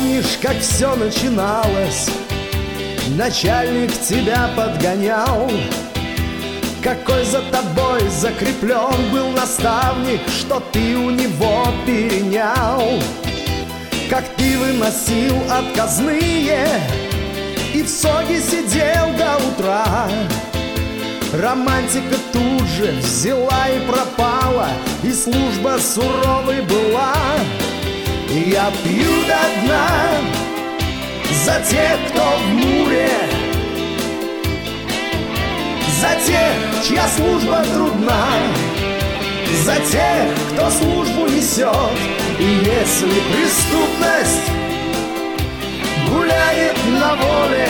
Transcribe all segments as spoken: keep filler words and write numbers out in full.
Помнишь, как все начиналось? Начальник тебя подгонял. Какой за тобой закреплен был наставник, что ты у него перенял. Как ты выносил отказные и в соге сидел до утра. Романтика тут же взяла и пропала, и служба суровой была. Я пью до дна за тех, кто в муре, за тех, чья служба трудна, за тех, кто службу несет. И если преступность гуляет на воле,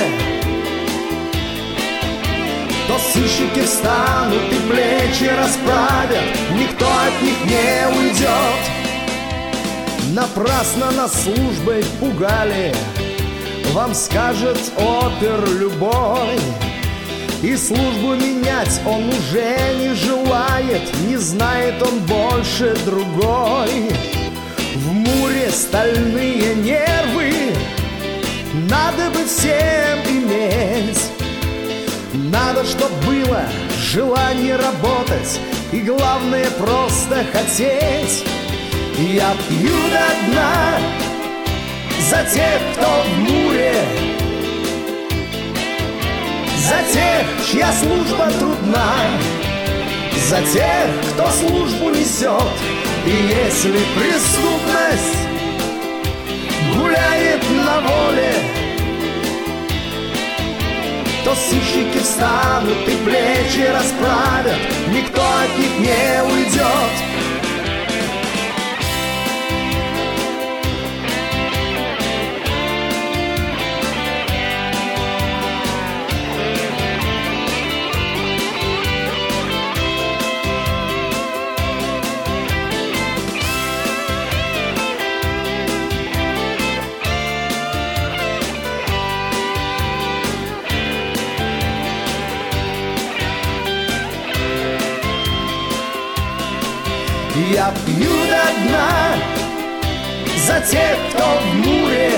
то сыщики встанут и плечи расправят, никто от них не уйдет. Напрасно нас службой пугали, вам скажет опер любой. И службу менять он уже не желает, не знает он больше другой. В муре стальные нервы надо бы всем иметь. Надо, чтоб было желание работать, и главное просто хотеть. Я пью до дна за тех, кто в муре, за тех, чья служба трудна, за тех, кто службу несет. И если преступность гуляет на воле, то сыщики встанут и плечи расправят, никто от них не уйдет. Я пью до дна за тех, кто в муре,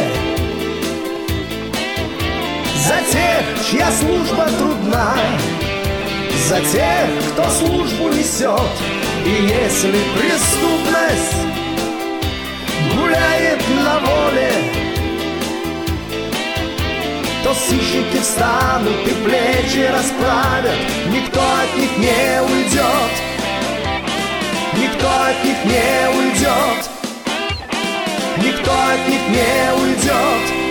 за тех, чья служба трудна, за тех, кто службу несет. И если преступность гуляет на воле, то сыщики встанут и плечи расправят, никто от них не уйдет. Никто от них не уйдет, никто от них не уйдет.